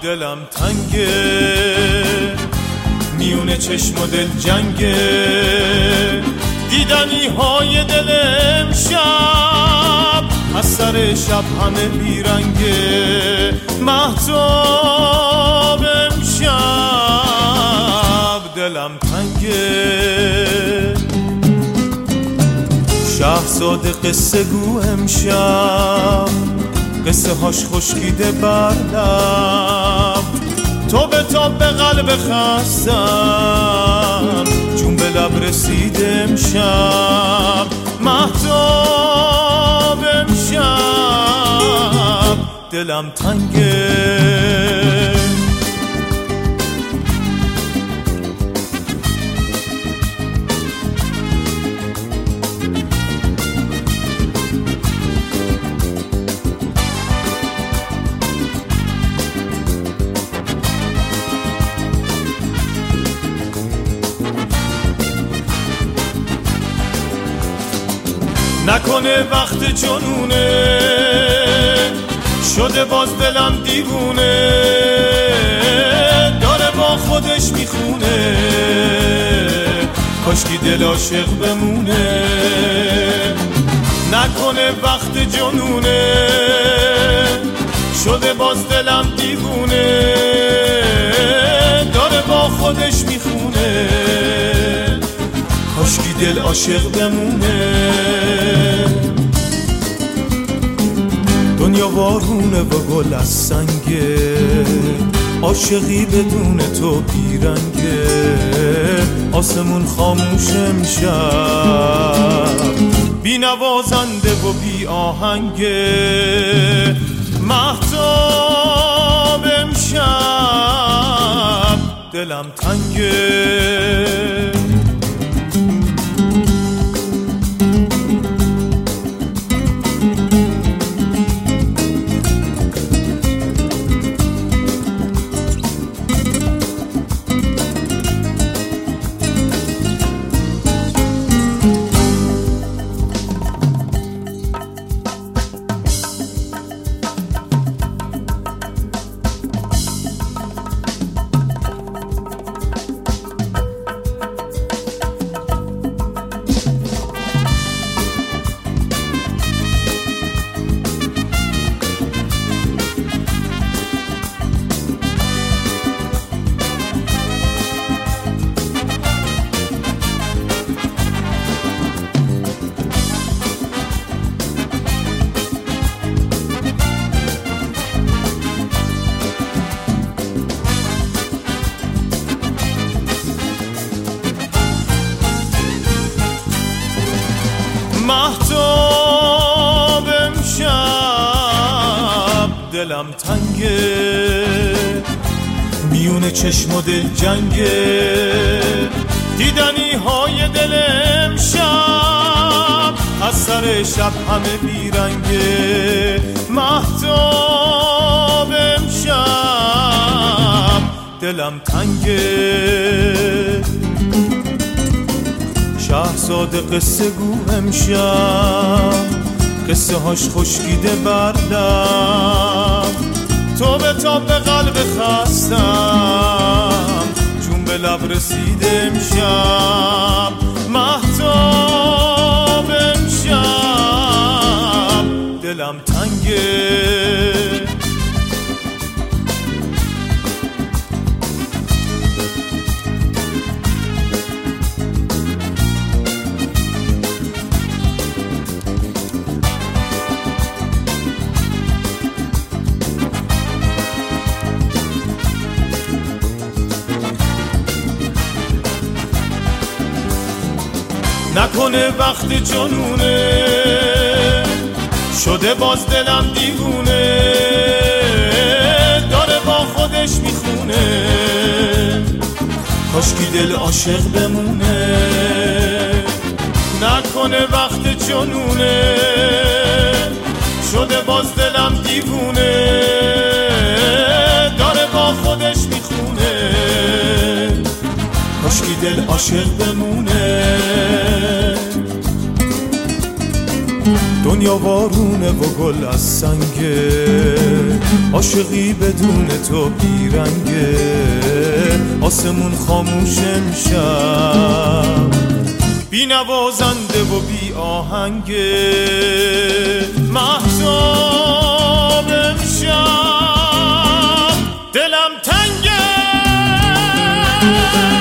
دلم تنگه، میونه چشم و دل جنگه، دیدنی های دل امشب از سر شب همه بیرنگه. مهتاب امشب دلم تنگه، شهزاده قصه گو امشب، قصه هاش خشکیده بر لب، تو به تاب به قلب خستم چون به لب رسید امشب. مهتاب امشب دلم تنگه، نکنه وقت جنونه شده باز دلم دیوونه، داره با خودش میخونه، کاشکی دل عاشق بمونه. نکنه وقت جنونه شده باز دلم دیوونه، داره با خودش میخونه، کاشکی دل عاشق بمونه. دنیا وارونه و گل از سنگه، عاشقی بدون تو بیرنگه، آسمون خاموش امشب، بی نوازنده و بی آهنگه. مهتاب امشب دلم تنگه، مهتاب امشب دلم تنگه، میونه چشم و دل جنگه، دیدنی های دل امشب از سر شب همه بیرنگه. مهتاب امشب دلم تنگه، شهزاده قصه گو امشب، قصه هاش خشکیده بر لب، تو به تاب به قلب خستم چون به لب رسید امشب. مهتاب امشب دلم تنگه، نکنه وقت جنونه شده باز دلم دیوونه، داره با خودش میخونه، کاشکی دل عاشق بمونه. نکنه وقت جنونه شده باز دلم دیوونه، داره با خودش میخونه، کاشکی دل عاشق بمونه. دنیا وارونه و گل از سنگه، عاشقی بدون تو بیرنگه، آسمون خاموش امشب، بی نوازنده و بی آهنگه، مهتاب امشب دلم تنگه.